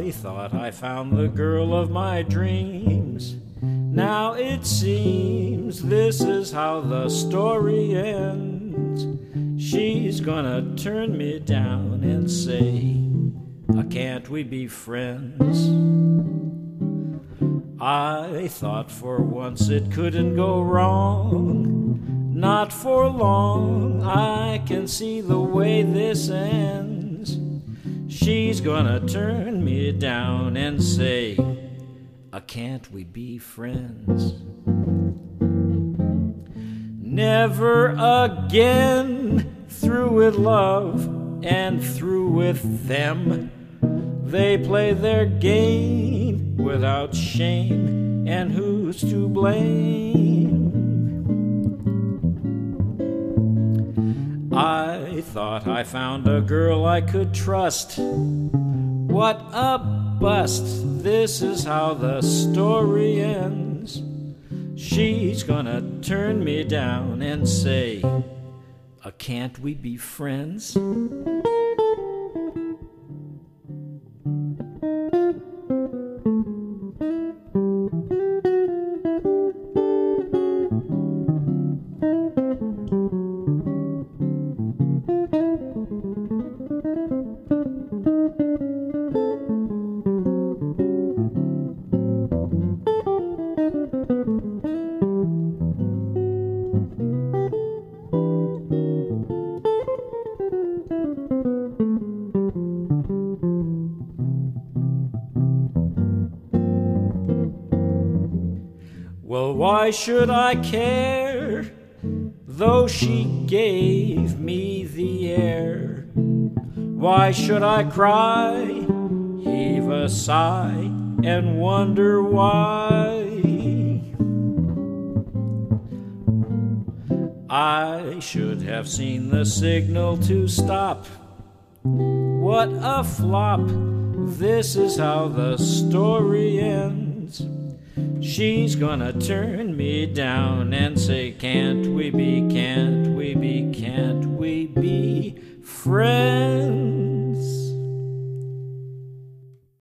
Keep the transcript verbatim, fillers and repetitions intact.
I thought I found the girl of my dreams. Now it seems this is how the story ends. She's gonna turn me down and say, "Uh, can't we be friends?" I thought for once it couldn't go wrong. Not for long, I can see the way this ends. She's gonna turn me down and say, "Uh, can't we be friends?" Never again, through with love and through with them. They play their game without shame, and who's to blame? I thought I found a girl I could trust. What a bust, this is how the story ends. She's gonna turn me down and say, "Uh, can't we be friends?" Well, why should I care, though she gave me the air? Why should I cry, heave a sigh, and wonder why? I should have seen the signal to stop. What a flop, this is how the story ends. She's gonna turn me down and say, "Can't we be, can't we be, can't we be friends?"